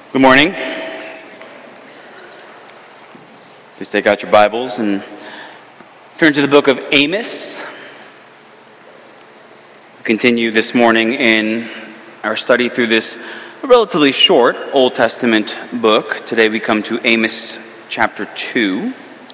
Good morning. Please take out your Bibles and turn to the book of Amos. We'll continue this morning in our study through this relatively short Old Testament book. Today we come to Amos chapter 2.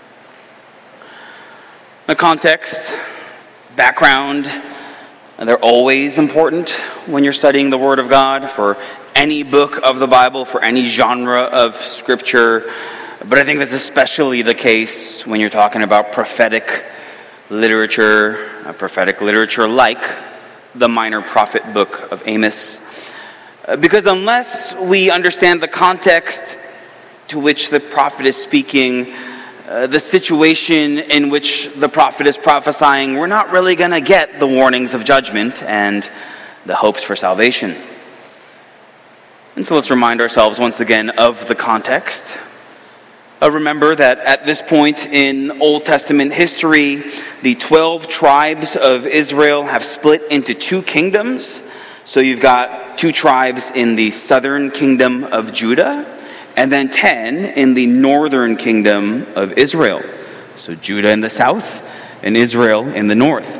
The context, background, they're always important when you're studying the Word of God for any book of the Bible, for any genre of Scripture. But I think that's especially the case when you're talking about prophetic literature like the minor prophet book of Amos. Because unless we understand the context to which the prophet is speaking, the situation in which the prophet is prophesying, we're not really going to get the warnings of judgment and the hopes for salvation. And so let's remind ourselves once again of the context. Remember that at this point in Old Testament history, the 12 tribes of Israel have split into two kingdoms. So you've got 2 tribes in the southern kingdom of Judah, and then 10 in the northern kingdom of Israel. So Judah in the south and Israel in the north.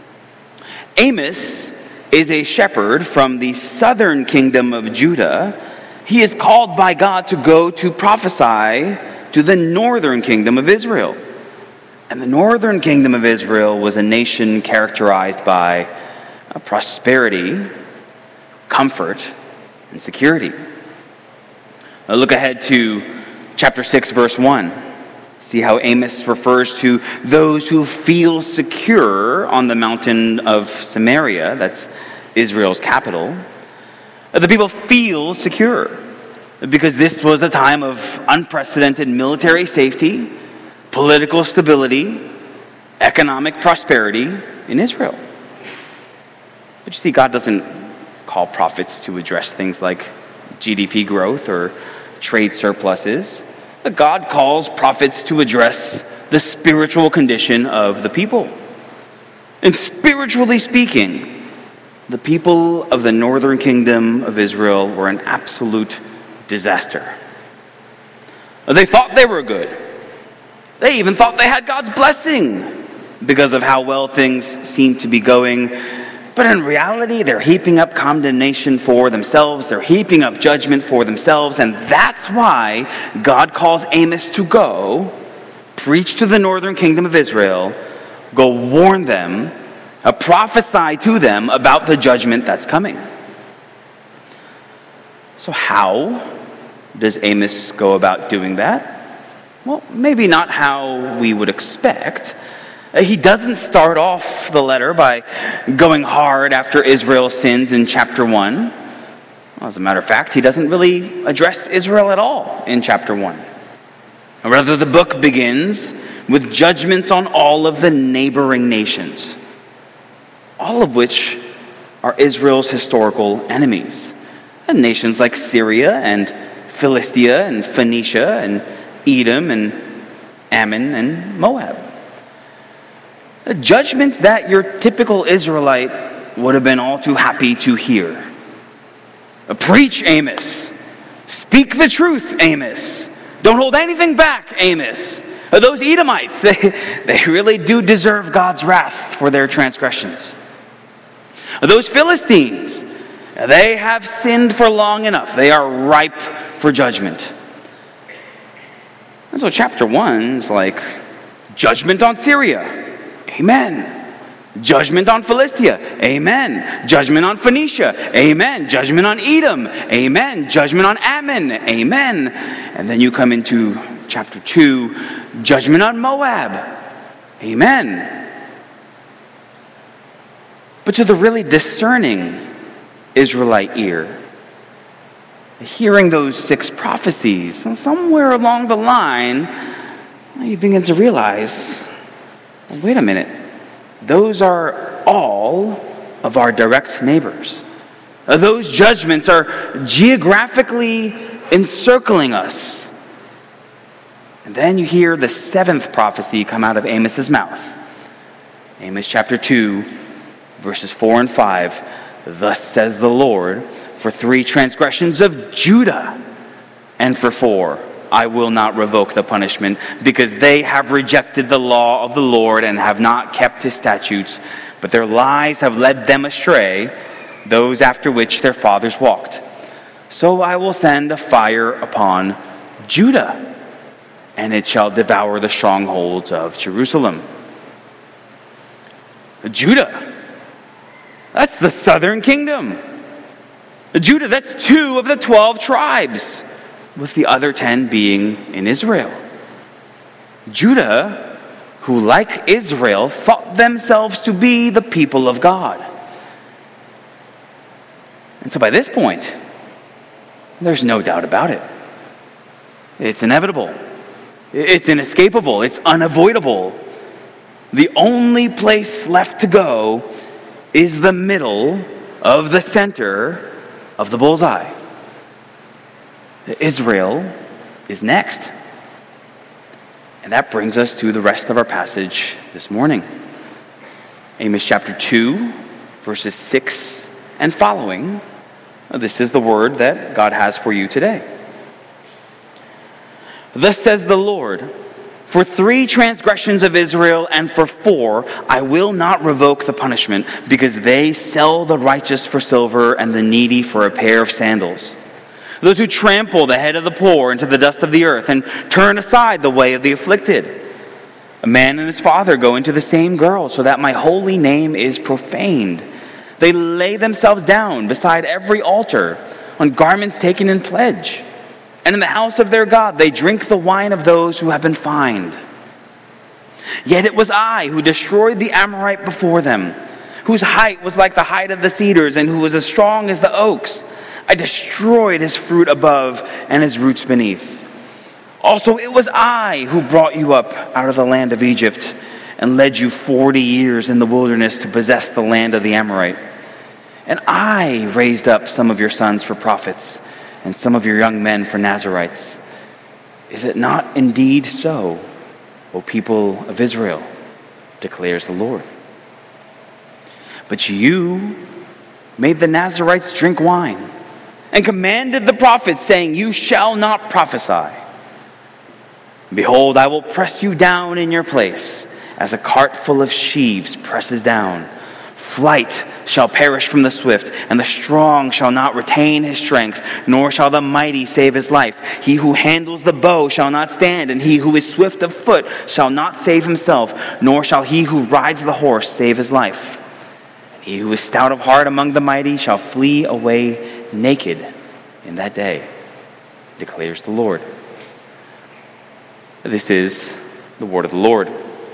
Amos is a shepherd from the southern kingdom of Judah. He is called by God to go to prophesy to the northern kingdom of Israel. And the northern kingdom of Israel was a nation characterized by prosperity, comfort, and security. Now look ahead to chapter 6, verse 1. See how Amos refers to those who feel secure on the mountain of Samaria. That's Israel's capital. The people feel secure because this was a time of unprecedented military safety, political stability, economic prosperity in Israel. But you see, God doesn't call prophets to address things like GDP growth or trade surpluses. God calls prophets to address the spiritual condition of the people. And spiritually speaking, the people of the northern kingdom of Israel were an absolute disaster. They thought they were good. They even thought they had God's blessing because of how well things seemed to be going. But in reality, they're heaping up condemnation for themselves. They're heaping up judgment for themselves. And that's why God calls Amos to go, preach to the northern kingdom of Israel, go warn them, prophesy to them about the judgment that's coming. So how does Amos go about doing that? Well, maybe not how we would expect. He doesn't start off the letter by going hard after Israel's sins in chapter 1. Well, as a matter of fact, he doesn't really address Israel at all in chapter 1. Rather, the book begins with judgments on all of the neighboring nations, all of which are Israel's historical enemies. And nations like Syria and Philistia and Phoenicia and Edom and Ammon and Moab. Judgments that your typical Israelite would have been all too happy to hear. Preach, Amos. Speak the truth, Amos. Don't hold anything back, Amos. Those Edomites, they really do deserve God's wrath for their transgressions. Those Philistines, they have sinned for long enough. They are ripe for judgment. And so chapter 1 is like judgment on Syria. Amen. Judgment on Philistia. Amen. Judgment on Phoenicia. Amen. Judgment on Edom. Amen. Judgment on Ammon. Amen. And then you come into chapter 2, judgment on Moab. Amen. But to the really discerning Israelite ear, hearing those 6 prophecies, somewhere along the line, you begin to realize, wait a minute, those are all of our direct neighbors. Those judgments are geographically encircling us. And then you hear the 7th prophecy come out of Amos's mouth. Amos chapter 2, verses 4 and 5. Thus says the Lord, for 3 transgressions of Judah And for 4, I will not revoke the punishment, because they have rejected the law of the Lord and have not kept his statutes, but their lies have led them astray, those after which their fathers walked. So I will send a fire upon Judah, and it shall devour the strongholds of Jerusalem. Judah, that's the southern kingdom. Judah, that's 2 of the 12 tribes, with the other 10 being in Israel. Judah, who like Israel, thought themselves to be the people of God. And so by this point, there's no doubt about it. It's inevitable. It's inescapable. It's unavoidable. The only place left to go is the middle of the center of the bullseye. Israel is next. And that brings us to the rest of our passage this morning. Amos chapter 2, verses 6 and following. This is the word that God has for you today. Thus says the Lord, for 3 transgressions of Israel and for 4, I will not revoke the punishment, because they sell the righteous for silver and the needy for a pair of sandals. Those who trample the head of the poor into the dust of the earth and turn aside the way of the afflicted. A man and his father go into the same girl, so that my holy name is profaned. They lay themselves down beside every altar on garments taken in pledge. And in the house of their God they drink the wine of those who have been fined. Yet it was I who destroyed the Amorite before them, whose height was like the height of the cedars and who was as strong as the oaks. I destroyed his fruit above and his roots beneath. Also it was I who brought you up out of the land of Egypt and led you 40 years in the wilderness to possess the land of the Amorite. And I raised up some of your sons for prophets and some of your young men for Nazirites. Is it not indeed so, O people of Israel, declares the Lord? But you made the Nazirites drink wine and commanded the prophets, saying, you shall not prophesy. Behold, I will press you down in your place, as a cart full of sheaves presses down. Flight shall perish from the swift, and the strong shall not retain his strength, nor shall the mighty save his life. He who handles the bow shall not stand, and he who is swift of foot shall not save himself, nor shall he who rides the horse save his life. And he who is stout of heart among the mighty shall flee away naked in that day, declares the Lord. This is the word of the Lord.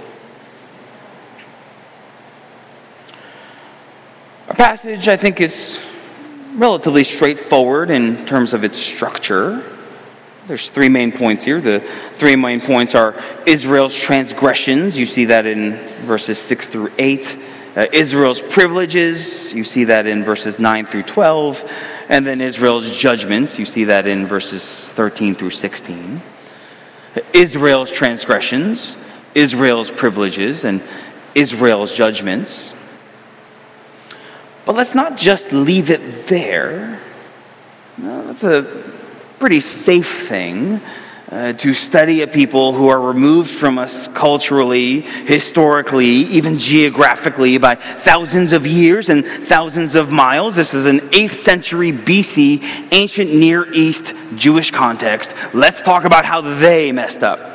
Our passage, I think, is relatively straightforward in terms of its structure. There's 3 main points here. The 3 main points are Israel's transgressions. You see that in verses 6 through 8. Israel's privileges. You see that in verses 9 through 12. And then Israel's judgments. You see that in verses 13 through 16. Israel's transgressions, Israel's privileges, and Israel's judgments. But let's not just leave it there. No, that's a pretty safe thing to study a people who are removed from us culturally, historically, even geographically by thousands of years and thousands of miles. This is an 8th century BC, ancient Near East Jewish context. Let's talk about how they messed up.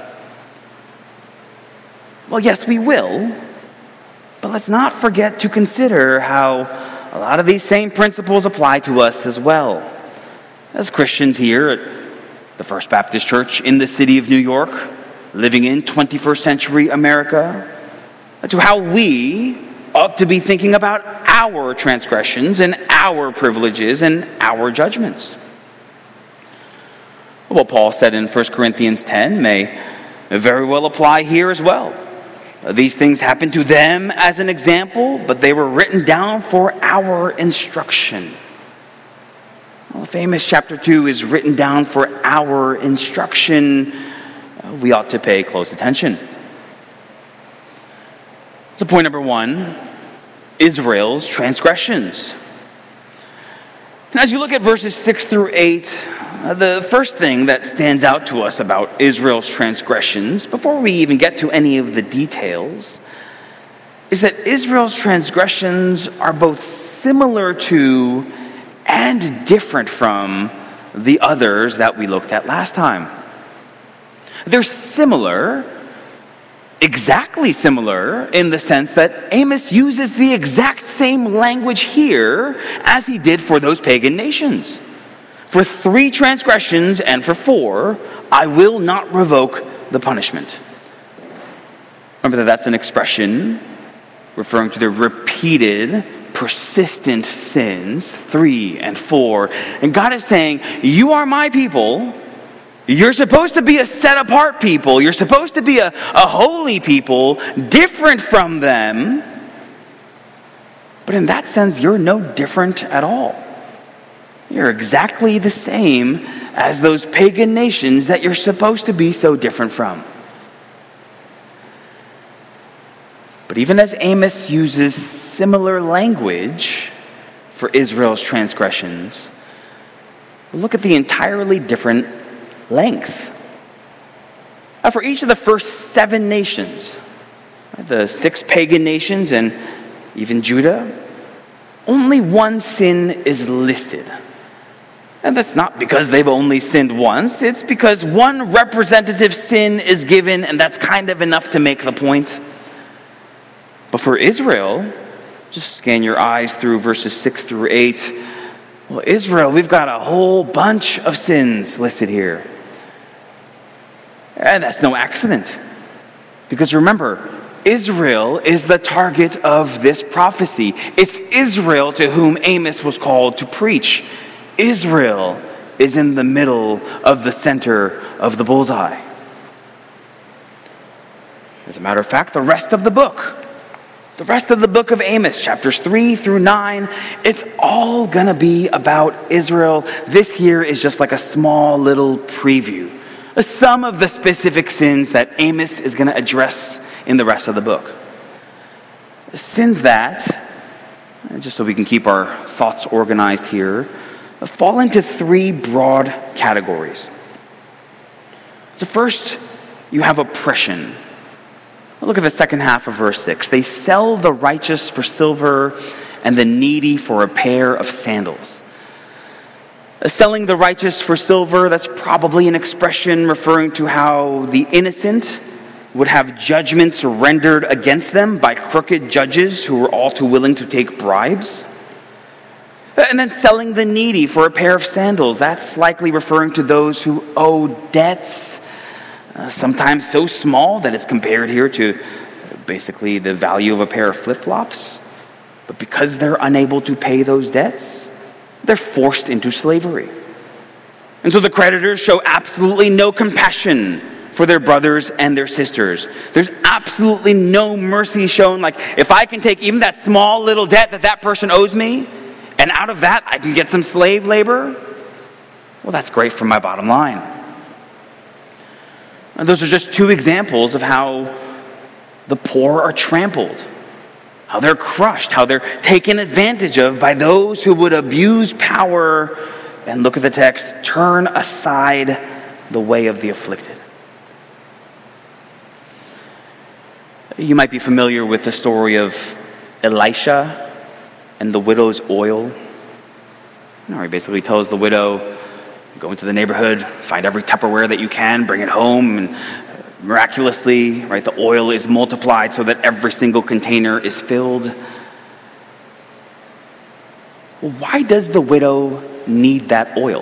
Well, yes, we will. But let's not forget to consider how a lot of these same principles apply to us as well. As Christians here at the First Baptist Church in the city of New York, living in 21st century America, to how we ought to be thinking about our transgressions and our privileges and our judgments. What Paul said in 1 Corinthians 10 may very well apply here as well. These things happened to them as an example, but they were written down for our instruction. Well, the famous chapter 2 is written down for our instruction. We ought to pay close attention. So point number 1, Israel's transgressions. And as you look at verses 6 through 8, The first thing that stands out to us about Israel's transgressions, before we even get to any of the details, is that Israel's transgressions are both similar to and different from the others that we looked at last time. They're similar, exactly similar, in the sense that Amos uses the exact same language here as he did for those pagan nations. For 3 transgressions and for 4, I will not revoke the punishment. Remember that that's an expression referring to the repeated, persistent sins, 3 and 4. And God is saying, you are my people. You're supposed to be a set-apart people. You're supposed to be a holy people, different from them. But in that sense, you're no different at all. You're exactly the same as those pagan nations that you're supposed to be so different from. But even as Amos uses similar language for Israel's transgressions, look at the entirely different length. For each of the first 7 nations, the 6 pagan nations and even Judah, only one sin is listed. And that's not because they've only sinned once. It's because one representative sin is given, and that's kind of enough to make the point. But for Israel, just scan your eyes through verses 6 through 8. Well, Israel, we've got a whole bunch of sins listed here. And that's no accident. Because remember, Israel is the target of this prophecy. It's Israel to whom Amos was called to preach. Israel is in the middle of the center of the bullseye. As a matter of fact, the rest of the book of Amos, chapters 3 through 9, it's all going to be about Israel. This here is just like a small little preview. Some of the specific sins that Amos is going to address in the rest of the book. Sins that, just so we can keep our thoughts organized here, fall into 3 broad categories. So first, you have oppression. Look at the second half of verse 6. They sell the righteous for silver and the needy for a pair of sandals. Selling the righteous for silver, that's probably an expression referring to how the innocent would have judgments rendered against them by crooked judges who were all too willing to take bribes. And then selling the needy for a pair of sandals, that's likely referring to those who owe debts, sometimes so small that it's compared here to basically the value of a pair of flip-flops. But because they're unable to pay those debts, they're forced into slavery. And so the creditors show absolutely no compassion for their brothers and their sisters. There's absolutely no mercy shown. Like, if I can take even that small little debt that person owes me, and out of that I can get some slave labor, well, that's great for my bottom line. And those are just 2 examples of how the poor are trampled, how they're crushed, how they're taken advantage of by those who would abuse power and, look at the text, turn aside the way of the afflicted. You might be familiar with the story of Elisha and the widow's oil. He basically tells the widow, go into the neighborhood, find every Tupperware that you can, bring it home, and miraculously, right, the oil is multiplied so that every single container is filled. Well, why does the widow need that oil?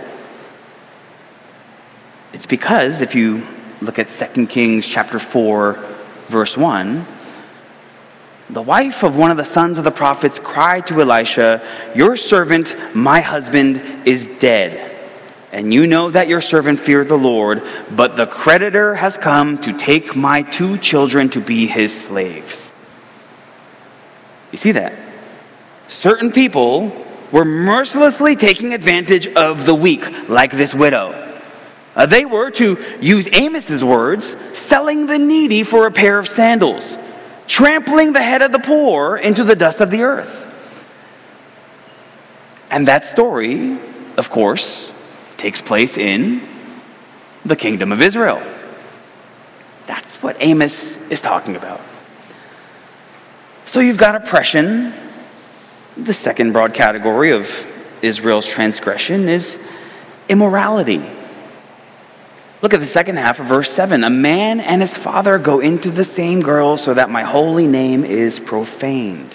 It's because if you look at 2 Kings chapter 4, verse 1, the wife of one of the sons of the prophets cried to Elisha, your servant, my husband, is dead. And you know that your servant feared the Lord, but the creditor has come to take my 2 children to be his slaves. You see that? Certain people were mercilessly taking advantage of the weak, like this widow. They were, to use Amos's words, selling the needy for a pair of sandals, trampling the head of the poor into the dust of the earth. And that story, of course, takes place in the kingdom of Israel. That's what Amos is talking about. So you've got oppression. The second broad category of Israel's transgression is immorality. Look at the second half of verse 7. A man and his father go into the same girl so that my holy name is profaned.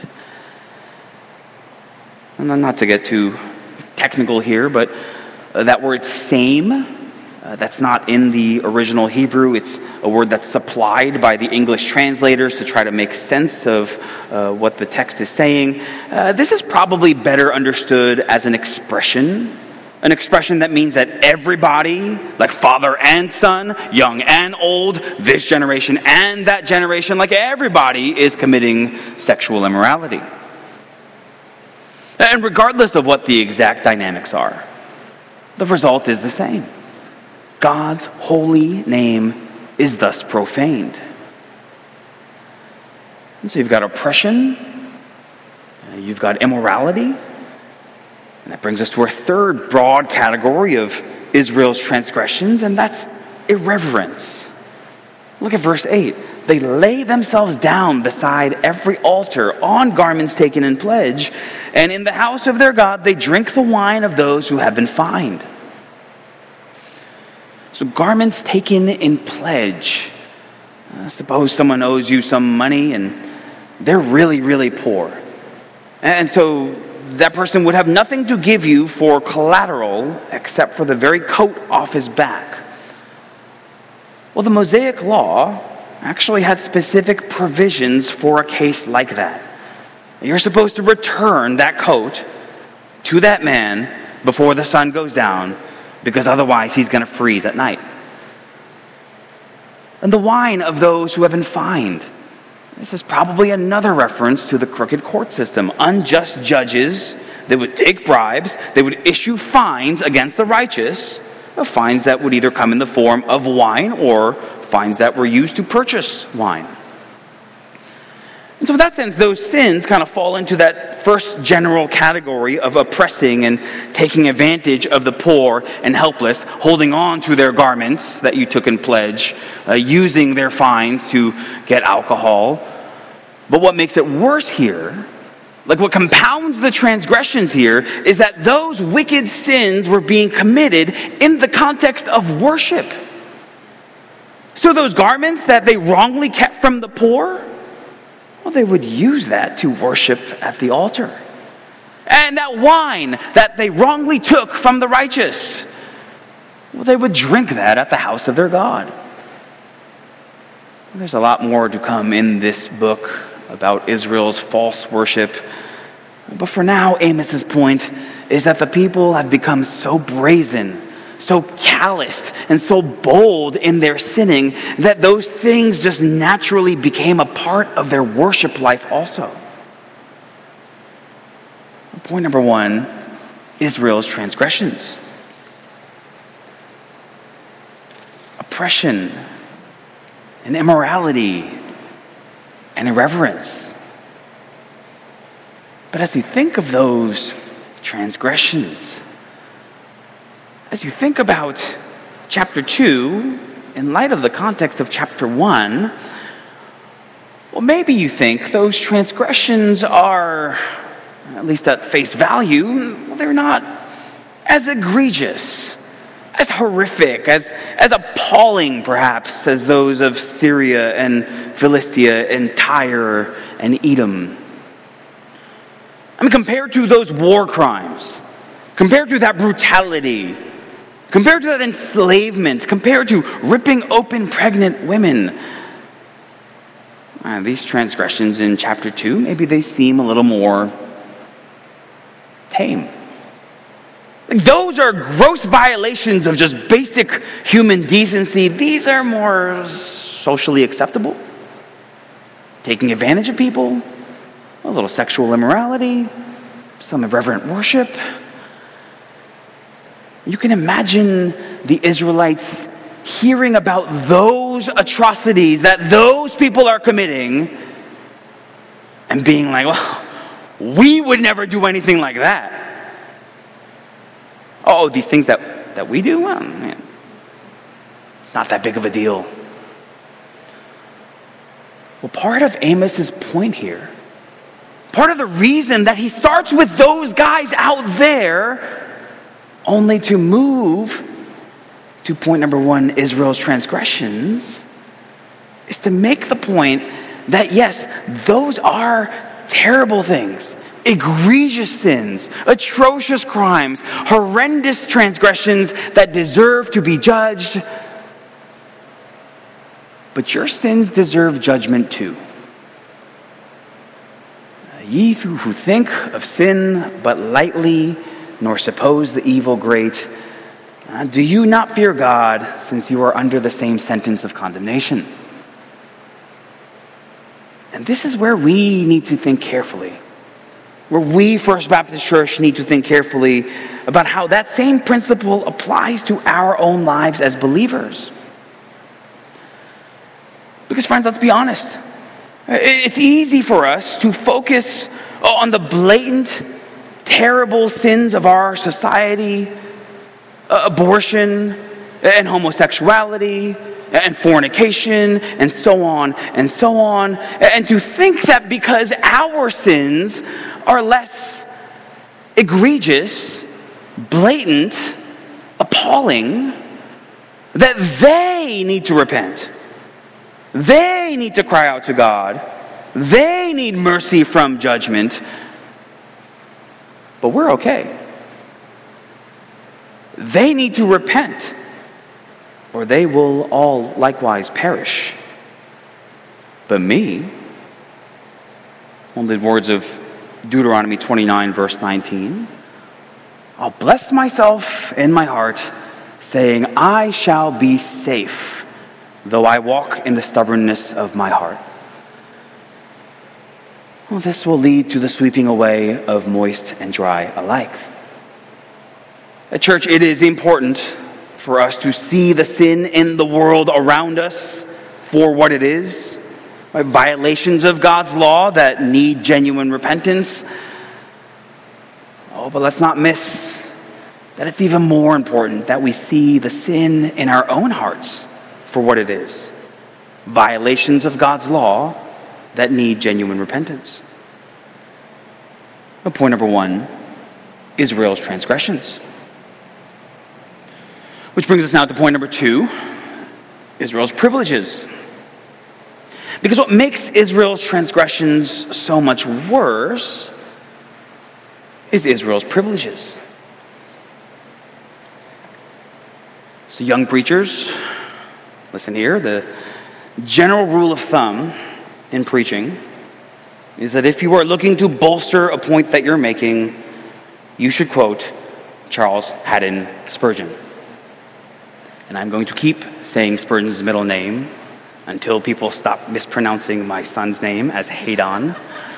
And not to get too technical here, but that word same, that's not in the original Hebrew. It's a word that's supplied by the English translators to try to make sense of what the text is saying. This is probably better understood as an expression that means that everybody, like father and son, young and old, this generation and that generation, like everybody is committing sexual immorality. And regardless of what the exact dynamics are, the result is the same. God's holy name is thus profaned. And so you've got oppression, you've got immorality, and that brings us to our third broad category of Israel's transgressions, and that's irreverence. Look at verse 8. They lay themselves down beside every altar on garments taken in pledge, and in the house of their God they drink the wine of those who have been fined. So garments taken in pledge. Suppose someone owes you some money and they're really, really poor. And so that person would have nothing to give you for collateral except for the very coat off his back. Well, the Mosaic law actually had specific provisions for a case like that. You're supposed to return that coat to that man before the sun goes down, because otherwise he's going to freeze at night. And the wine of those who have been fined. This is probably another reference to the crooked court system. Unjust judges, they would take bribes, they would issue fines against the righteous, fines that would either come in the form of wine or fines that were used to purchase wine. And so in that sense, those sins kind of fall into that first general category of oppressing and taking advantage of the poor and helpless, holding on to their garments that you took in pledge, using their fines to get alcohol. But what makes it worse here, like what compounds the transgressions here, is that those wicked sins were being committed in the context of worship. So those garments that they wrongly kept from the poor, well, they would use that to worship at the altar. And that wine that they wrongly took from the righteous, well, they would drink that at the house of their God. There's a lot more to come in this book about Israel's false worship. But for now, Amos's point is that the people have become so brazen, so calloused, and so bold in their sinning that those things just naturally became a part of their worship life also. Point number one, Israel's transgressions. Oppression and immorality and irreverence. But as you think of those transgressions, as you think about chapter 2, in light of the context of chapter 1, well, maybe you think those transgressions are, at least at face value, they're not as egregious, as horrific, as appalling, perhaps, as those of Syria and Philistia and Tyre and Edom. I mean, compared to those war crimes, compared to that brutality, compared to that enslavement, compared to ripping open pregnant women, these transgressions in chapter 2, maybe they seem a little more tame. Those are gross violations of just basic human decency. These are more socially acceptable. Taking advantage of people, a little sexual immorality, some irreverent worship. You can imagine the Israelites hearing about those atrocities that those people are committing and being like, well, we would never do anything like that. Oh, these things that that we do? Well, man, it's not that big of a deal. Well, part of Amos's point here, part of the reason that he starts with those guys out there only to move to point number 1, Israel's transgressions, is to make the point that yes, those are terrible things, egregious sins, atrocious crimes, horrendous transgressions that deserve to be judged. But your sins deserve judgment too. Ye who think of sin but lightly, nor suppose the evil great, do you not fear God, since you are under the same sentence of condemnation? And this is where we need to think carefully. Where we, First Baptist Church, need to think carefully about how that same principle applies to our own lives as believers. Because friends, let's be honest. It's easy for us to focus on the blatant, terrible sins of our society, abortion and homosexuality and fornication and so on, and to think that because our sins are less egregious, blatant, appalling, that they need to repent. They need to cry out to God. They need mercy from judgment. But we're okay. They need to repent, or they will all likewise perish. But me, only the words of Deuteronomy 29, verse 19, I'll bless myself in my heart, saying, I shall be safe, though I walk in the stubbornness of my heart. Well, this will lead to the sweeping away of moist and dry alike. At church, it is important for us to see the sin in the world around us for what it is, right? Violations of God's law that need genuine repentance. But let's not miss that it's even more important that we see the sin in our own hearts for what it is. Violations of God's law that need genuine repentance. Point number 1, Israel's transgressions. Which brings us now to point number 2, Israel's privileges. Because what makes Israel's transgressions so much worse is Israel's privileges. So young preachers, listen here, the general rule of thumb in preaching is that if you are looking to bolster a point that you're making, you should quote Charles Haddon Spurgeon. And I'm going to keep saying Spurgeon's middle name until people stop mispronouncing my son's name as Haydon.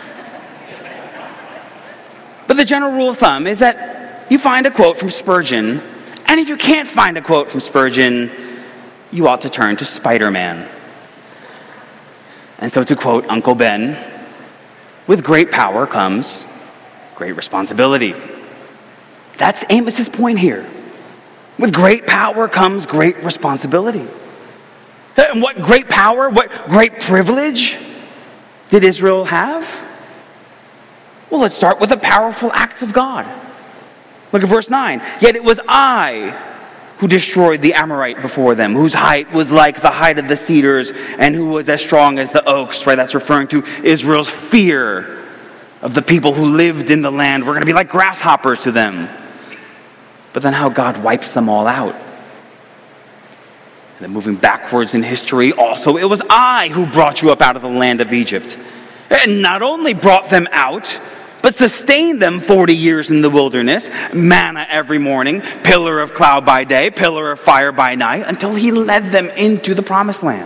But the general rule of thumb is that you find a quote from Spurgeon, and if you can't find a quote from Spurgeon, you ought to turn to Spider-Man. And so to quote Uncle Ben, with great power comes great responsibility. That's Amos's point here. With great power comes great responsibility. And what great power, what great privilege did Israel have? Well, let's start with the powerful acts of God. Look at verse 9. Yet it was I who destroyed the Amorite before them, whose height was like the height of the cedars, and who was as strong as the oaks. Right? That's referring to Israel's fear of the people who lived in the land. We're going to be like grasshoppers to them. But then how God wipes them all out. And then moving backwards in history, also it was I who brought you up out of the land of Egypt. And not only brought them out, but sustained them 40 years in the wilderness, manna every morning, pillar of cloud by day, pillar of fire by night, until he led them into the promised land.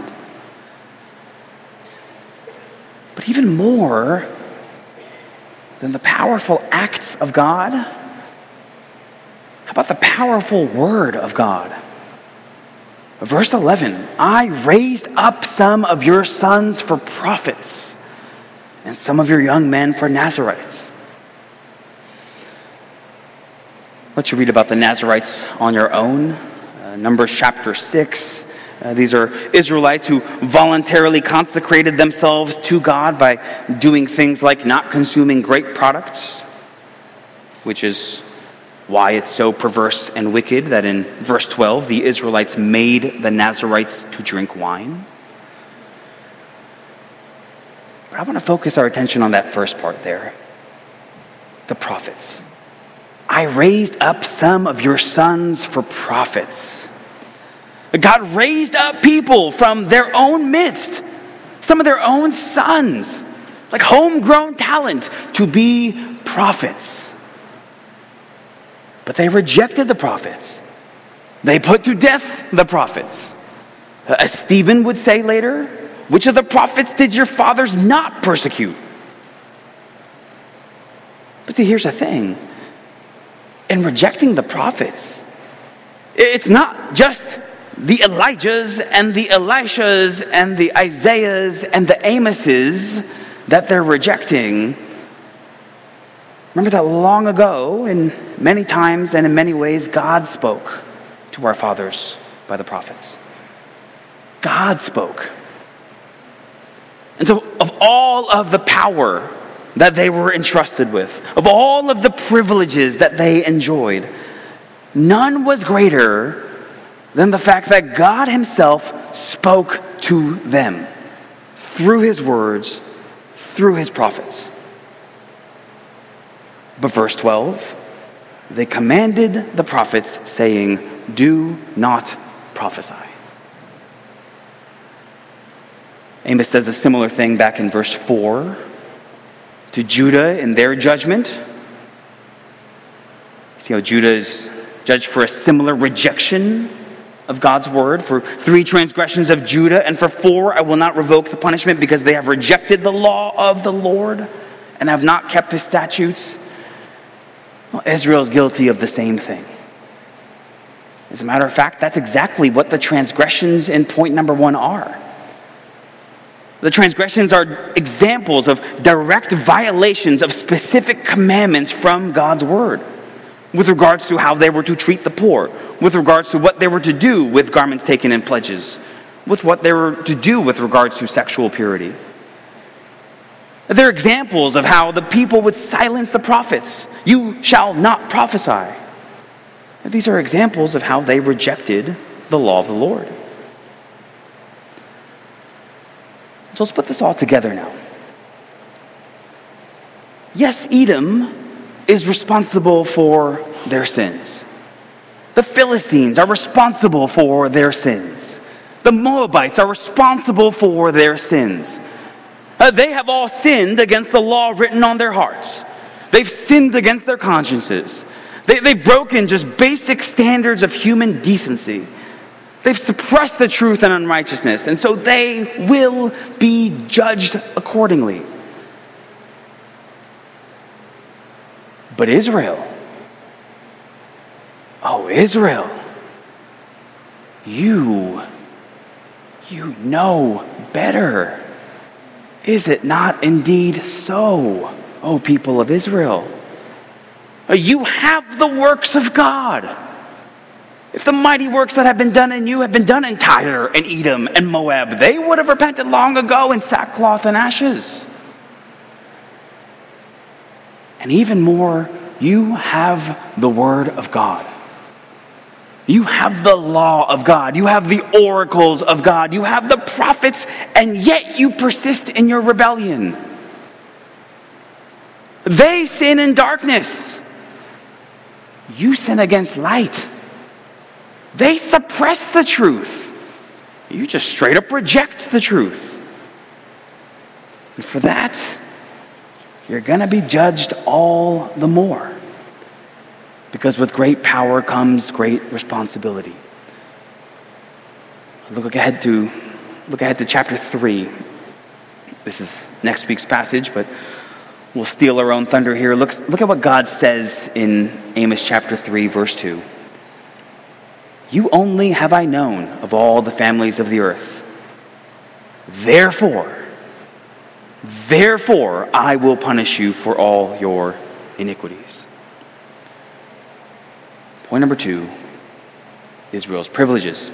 But even more than the powerful acts of God, how about the powerful word of God? Verse 11, I raised up some of your sons for prophets, and some of your young men for Nazarites. let you read about the Nazarites on your own. Numbers chapter 6. These are Israelites who voluntarily consecrated themselves to God by doing things like not consuming grape products, which is why it's so perverse and wicked that in verse 12, the Israelites made the Nazarites to drink wine. But I want to focus our attention on that first part there, the prophets. I raised up some of your sons for prophets. God raised up people from their own midst, some of their own sons, like homegrown talent, to be prophets. But they rejected the prophets. They put to death the prophets. As Stephen would say later, which of the prophets did your fathers not persecute? But see, here's the thing. In rejecting the prophets, it's not just the Elijahs and the Elishas and the Isaiahs and the Amoses that they're rejecting. Remember that long ago, and many times and in many ways, God spoke to our fathers by the prophets. God spoke. And so of all of the power that they were entrusted with, of all of the privileges that they enjoyed, none was greater than the fact that God himself spoke to them through his words, through his prophets. But verse 12, they commanded the prophets, saying, do not prophesy. Amos says a similar thing back in verse 4 to Judah in their judgment. See how Judah is judged for a similar rejection of God's word. For 3 transgressions of Judah, and for 4 I will not revoke the punishment, because they have rejected the law of the Lord and have not kept his statutes. Well, Israel is guilty of the same thing. As a matter of fact, that's exactly what the transgressions in point number 1 are. The transgressions are examples of direct violations of specific commandments from God's word, with regards to how they were to treat the poor, with regards to what they were to do with garments taken in pledges, with what they were to do with regards to sexual purity. They're examples of how the people would silence the prophets. You shall not prophesy. And these are examples of how they rejected the law of the Lord. So let's put this all together now. Yes, Edom is responsible for their sins. The Philistines are responsible for their sins. The Moabites are responsible for their sins. They have all sinned against the law written on their hearts. They've sinned against their consciences. They've broken just basic standards of human decency. They've suppressed the truth and unrighteousness, and so they will be judged accordingly. But Israel, oh Israel, you know better. Is it not indeed so, O people of Israel? You have the works of God. If the mighty works that have been done in you had been done in Tyre and Edom and Moab, they would have repented long ago in sackcloth and ashes. And even more, you have the word of God. You have the law of God. You have the oracles of God. You have the prophets, and yet you persist in your rebellion. They sin in darkness. You sin against light. They suppress the truth. You just straight up reject the truth. And for that, you're going to be judged all the more. Because with great power comes great responsibility. Look ahead to chapter 3. This is next week's passage, but we'll steal our own thunder here. Look at what God says in Amos chapter 3, verse 2. You only have I known of all the families of the earth. Therefore, I will punish you for all your iniquities. Point number 2, Israel's privileges.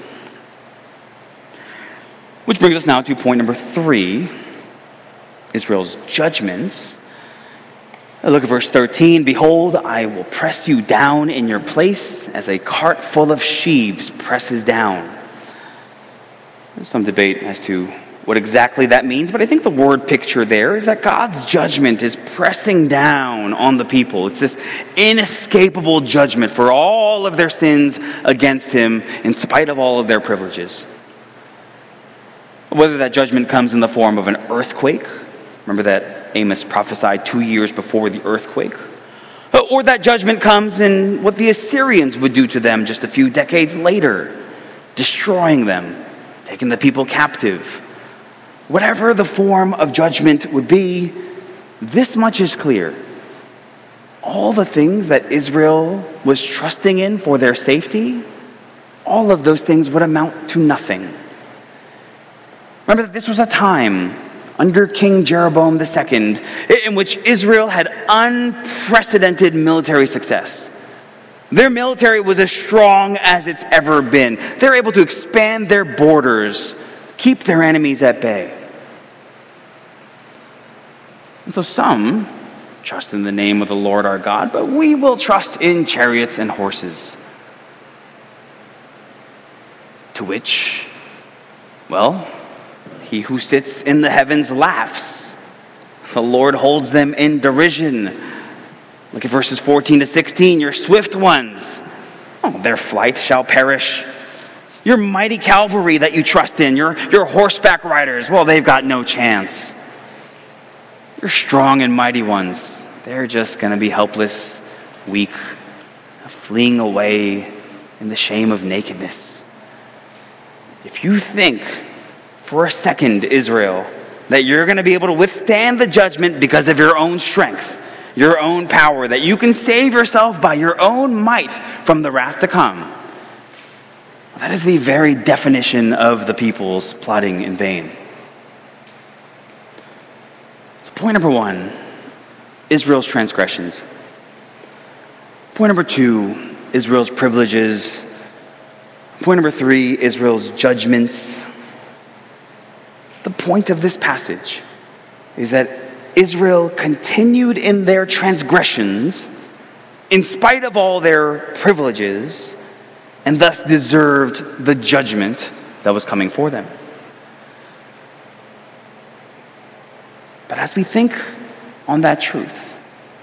Which brings us now to point number 3, Israel's judgments. Look at verse 13. Behold, I will press you down in your place as a cart full of sheaves presses down. There's some debate as to what exactly that means, but I think the word picture there is that God's judgment is pressing down on the people. It's this inescapable judgment for all of their sins against him in spite of all of their privileges. Whether that judgment comes in the form of an earthquake, remember that Amos prophesied 2 years before the earthquake, or that judgment comes in what the Assyrians would do to them just a few decades later, destroying them, taking the people captive. Whatever the form of judgment would be, this much is clear. All the things that Israel was trusting in for their safety, all of those things would amount to nothing. Remember that this was a time under King Jeroboam II in which Israel had unprecedented military success. Their military was as strong as it's ever been. They're able to expand their borders, keep their enemies at bay. And so some trust in the name of the Lord our God, but we will trust in chariots and horses. To which, well, he who sits in the heavens laughs. The Lord holds them in derision. Look at verses 14 to 16. Your swift ones, their flight shall perish. Your mighty cavalry that you trust in, your horseback riders, well, they've got no chance. Your strong and mighty ones, they're just going to be helpless, weak, fleeing away in the shame of nakedness. If you think for a second, Israel, that you're going to be able to withstand the judgment because of your own strength, your own power, that you can save yourself by your own might from the wrath to come, that is the very definition of the people's plotting in vain. So point number 1, Israel's transgressions. Point number 2, Israel's privileges. Point number 3, Israel's judgments. The point of this passage is that Israel continued in their transgressions in spite of all their privileges, and thus deserved the judgment that was coming for them. But as we think on that truth,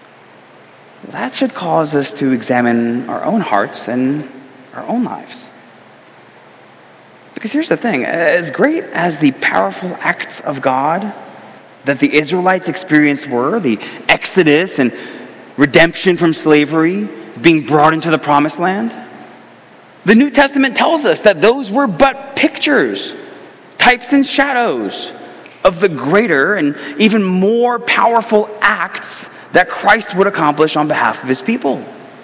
that should cause us to examine our own hearts and our own lives. Because here's the thing, as great as the powerful acts of God that the Israelites experienced were, the exodus and redemption from slavery, being brought into the promised land, the New Testament tells us that those were but pictures, types and shadows of the greater and even more powerful acts that Christ would accomplish on behalf of his people,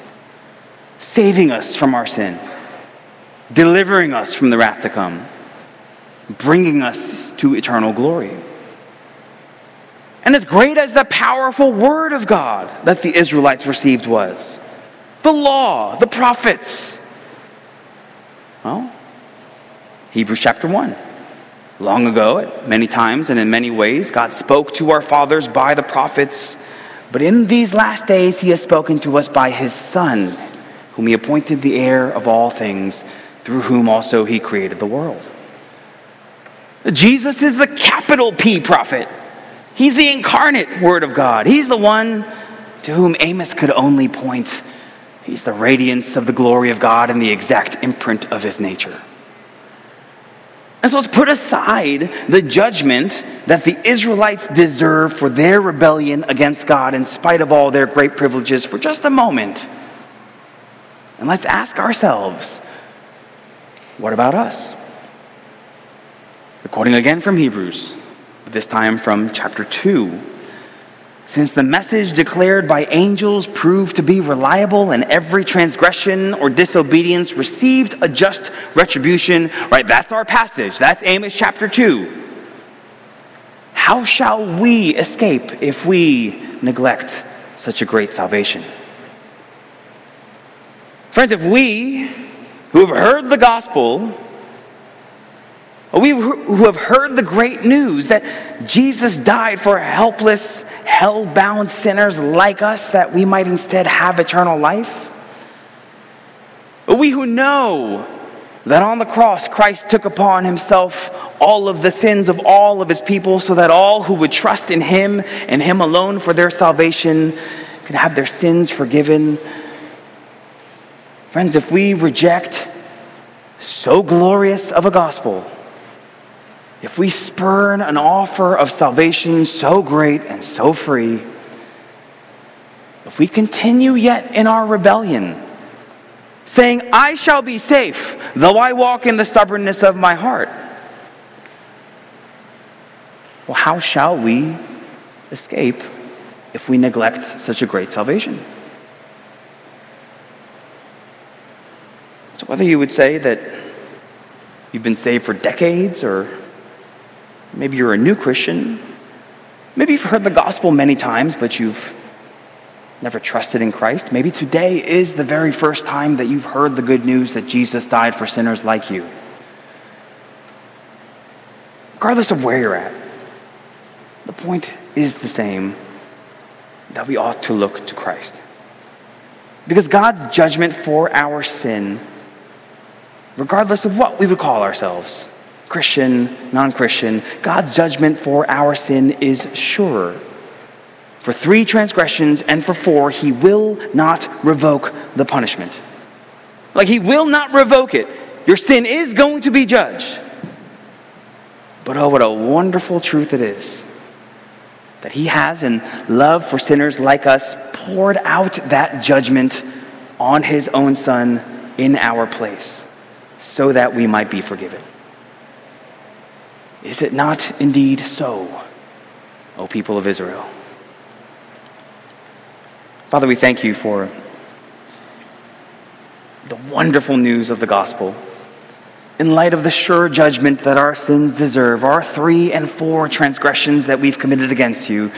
saving us from our sin, delivering us from the wrath to come, bringing us to eternal glory. And as great as the powerful word of God that the Israelites received was, the law, the prophets, well, Hebrews chapter 1. Long ago, at many times and in many ways, God spoke to our fathers by the prophets, but in these last days he has spoken to us by his Son, whom he appointed the heir of all things, through whom also he created the world. Jesus is the capital P prophet. He's the incarnate Word of God. He's the one to whom Amos could only point. He's the radiance of the glory of God and the exact imprint of his nature. And so let's put aside the judgment that the Israelites deserve for their rebellion against God in spite of all their great privileges for just a moment. And let's ask ourselves, what about us? Quoting again from Hebrews, this time from chapter 2. Since the message declared by angels proved to be reliable and every transgression or disobedience received a just retribution, right? That's our passage. That's Amos chapter 2. How shall we escape if we neglect such a great salvation? Friends, if we who have heard the gospel, we who have heard the great news that Jesus died for helpless, hell-bound sinners like us, that we might instead have eternal life, we who know that on the cross Christ took upon himself all of the sins of all of his people, so that all who would trust in him and him alone for their salvation could have their sins forgiven. Friends, if we reject so glorious of a gospel, if we spurn an offer of salvation so great and so free, if we continue yet in our rebellion, saying, I shall be safe, though I walk in the stubbornness of my heart, well, how shall we escape if we neglect such a great salvation? So whether you would say that you've been saved for decades, or maybe you're a new Christian, maybe you've heard the gospel many times, but you've never trusted in Christ, maybe today is the very first time that you've heard the good news that Jesus died for sinners like you. Regardless of where you're at, the point is the same, that we ought to look to Christ. Because God's judgment for our sin, regardless of what we would call ourselves, Christian, non-Christian, God's judgment for our sin is sure. For 3 transgressions and for 4, he will not revoke the punishment. Like, he will not revoke it. Your sin is going to be judged. But oh, what a wonderful truth it is that he has, in love for sinners like us, poured out that judgment on his own Son in our place, so that we might be forgiven. Is it not indeed so, O people of Israel? Father, we thank you for the wonderful news of the gospel. In light of the sure judgment that our sins deserve, our 3 and 4 transgressions that we've committed against you,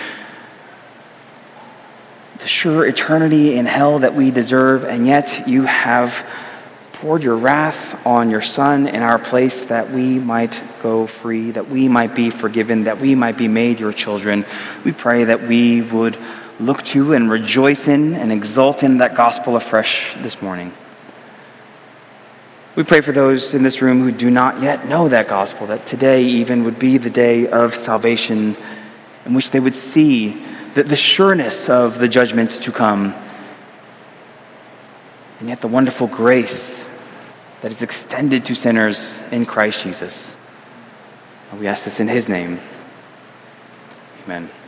the sure eternity in hell that we deserve, and yet you have poured your wrath on your Son in our place, that we might go free, that we might be forgiven, that we might be made your children. We pray that we would look to and rejoice in and exult in that gospel afresh this morning. We pray for those in this room who do not yet know that gospel, that today even would be the day of salvation, in which they would see the sureness of the judgment to come, and yet the wonderful grace that is extended to sinners in Christ Jesus. And we ask this in his name. Amen.